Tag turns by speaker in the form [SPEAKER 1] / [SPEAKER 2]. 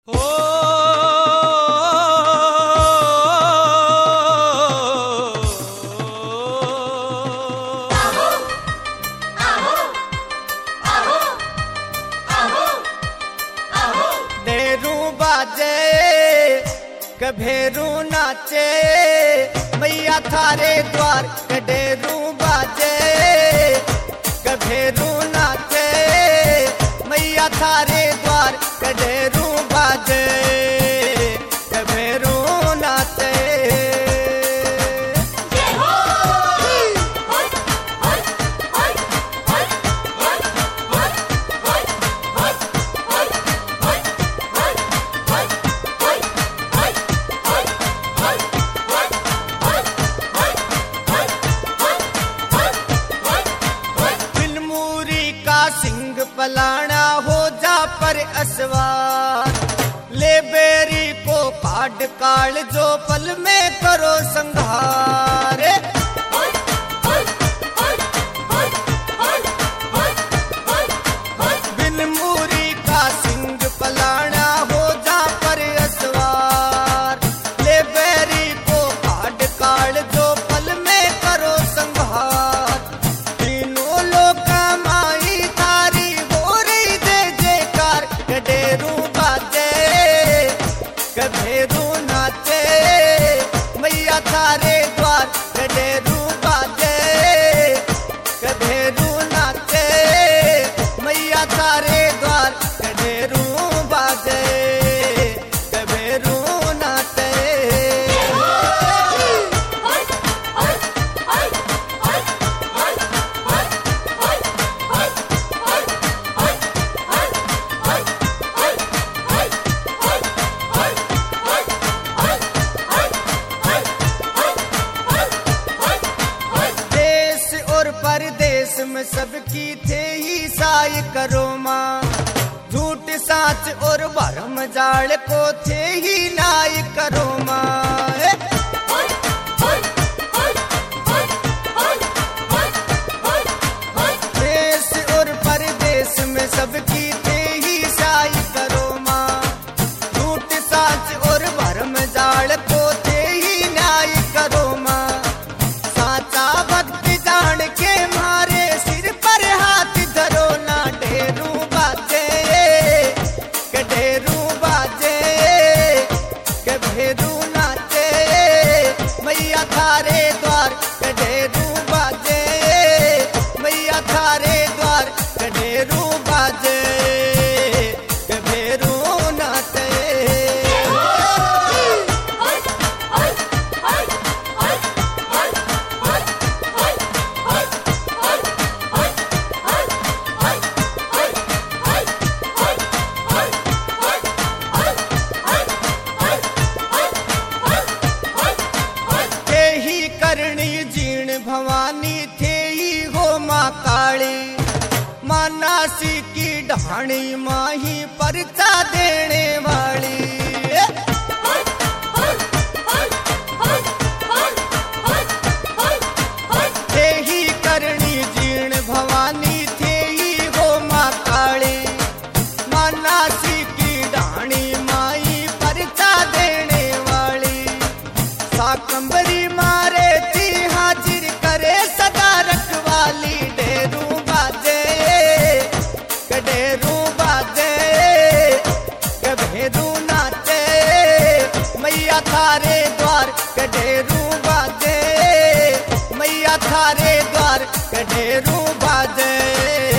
[SPEAKER 1] कभेरू नाचे मैया थारे द्वार कडेरू बाजे। कभेरू नाचे मैया थारे द्वार कडेरू बाजे। कभेरू नाचे पलाना हो जा पर असवार। ले बेरी को काट काल जो पल में करो संहार। बिन मूरी का सिंह पलाना हो जा पर असवार। ले बेरी को काट काल जो पल में करो संहार। तीनों लोग कडेरू बाजे। कभेरू नाचे मैया थारे द्वार कडेरू बाजे। कभेरू नाचे मैया थारे द्वार कडेरू बाजे। कभेरू नाचे परदेश में सबकी थे ही साई करो माँ। झूठ साच और भरम जाल को थे ही नाई करो माँ। देश और परदेश में सबकी थे ही साई करो माँ। झूठ साच और भरम जाल को थे ही नाई करो माँ। साचा भक्ति जान के मारे सिर पर हाथ धरो ना। ढेरू बाजे कढेरू बाजे। कभेरू नाचे मैया थारे द्वार कढेरू बाजे। मैया थारे द्वार कढेरू बाजे। कभेरू नाचे भवानी थे ही हो माँ काली। मानासी की ढाणी माही परचा देने वाली। थे ही करणी जीर्ण भवानी थे ही हो माँ काली। मानासी की ढाणी माही परचा देने वाली। साकंबरी मारे थी हाजिर करे सदा रखवाली। ढेरू बाजे कढेरू बाजे। कभेरू नाचे मैया थारे द्वार कढेरू बाजे। मैया थारे द्वार कढेरू बाजे।